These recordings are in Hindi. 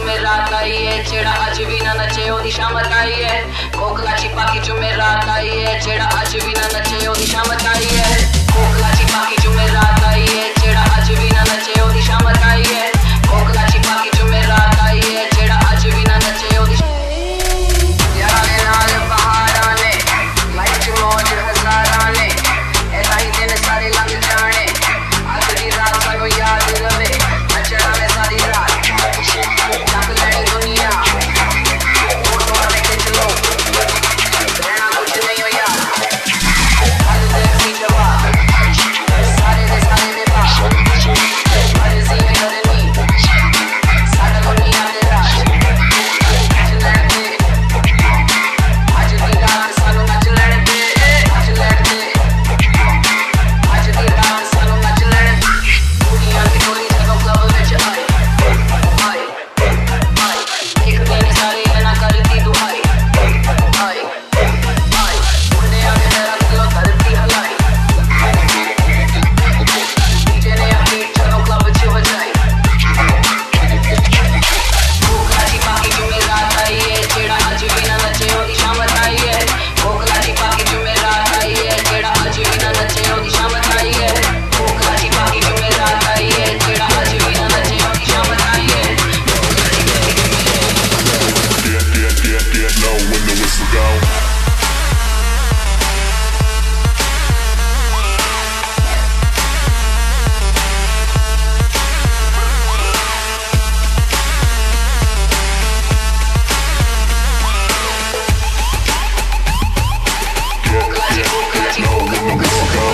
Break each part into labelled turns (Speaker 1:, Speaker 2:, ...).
Speaker 1: जुमेरात आई है, जेड़ा अज भी ना नचे ओदी शामत आई है। कोकला चिपा की जुमेरात आई है, जेड़ा अज भी ना नचे ओदी शामत आई है। कोकला चिपा की जुमेरात आई है, जेड़ा अज भी ना नचे ओदी शामत आई है। कोकला चिपा की जुमेरात आई है, जेड़ा अज भी ना नचे ओदी यारे नाल बहारां ने लाइट मौज हजारां ने ऐसा ही दिन सारे लंघ जाने। अज दी रात सानू याद रवे, नचना ने सारी रात तक लड़ी दुनिया फोटो लेके चलो, रहना कुछ नहीं हो यार। कल देखी जवाब सारे दे बाप मर्जी करनी साडा दुनिया दे राज। नच लैण दे अज दी रात सानू नच लैण दे, नच लैण दे अज दी रात सानू नच लैण दे। दुनिया दी टोली जदों क्लब विच आई देखदे ने सारे ना करदी दुहाई मुंडियां दे मेरा दिलों धरती हलाई। डीजे ने अपनी चलो क्लब च बजाई। कोकला चिपा की जुमेरात आई है, जेड़ा अज भी ना नचे ओदी शामत आई है। कोकला चिपा की जुमेरात आई है, जेड़ा अज भी ना नचे ओदी शामत आई है। कोकला चिपा की जुमेरात आई है, जेड़ा अज भी ना नचे ओदी शामत आई है।
Speaker 2: Get low when the whistle go. Get low when the whistle go.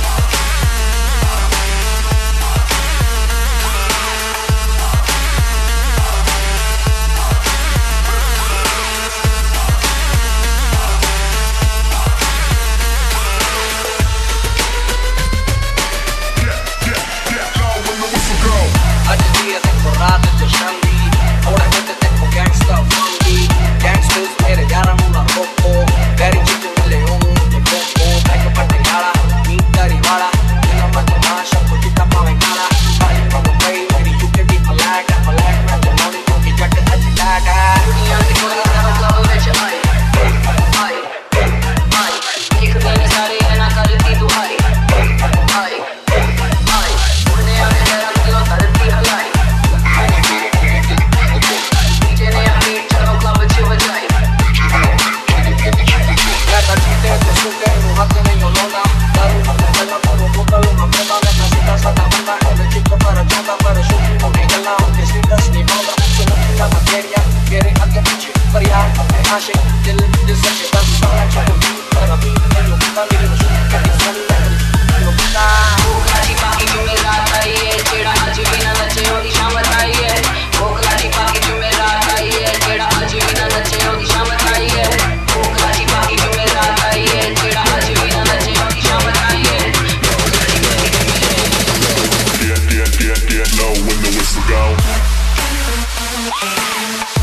Speaker 2: Get low when the whistle go.
Speaker 3: आज दिया देखो रात जो शांति थोड़ा बहुत देखो गैंगस्टर फंकी गैंगस्टर्स मेरे यारा मुला रोको गैरी चिट्टे मिले उन्हें रोको बैक पट्टे यारा नींद करी वाला दिलों में तो नाशा को चिट्टा पावे काला सारी पगो गई मेरी यूके दी फलैट में जो मोनी को की जट अच्छी लागा।
Speaker 1: दुनिया दी टोली जदों क्लब विच आई देखदे ने सारे ना करदी दुहाई मुंडियां दे मेरा दिलों धरती हलाई। डीजे ने अपनी चलो क्लब च बजाई।
Speaker 3: या तजीते तो सुके हाथ नहीं होना दारू में चलना करो बोतल में प्रेमा में सीधा साधा बंदा है चिट्टे पर चौंदा पर शूटिंग को निकलना उनके स्टेटस नहीं पाऊंगा सुनो ना मटेरिया मेरे आगे पीछे पर यार अपने आशिक दिल सच्चे बस सारा छोड़ पर अभी नहीं होता मेरे शूट के सामने लोटा।
Speaker 1: कोकला चिपा की जुमेरात आई है, जेड़ा अज भी ना नचे ओदी शामत आई है। कोकला चिपा की जुमेरात आई है, जेड़ा अज भी ना नचे ओदी शामत आई है। कोकला चिपा की जुमेरात आई है, जेड़ा अज भी ना नचे ओदी शामत आई है।
Speaker 2: Get low when the whistle go.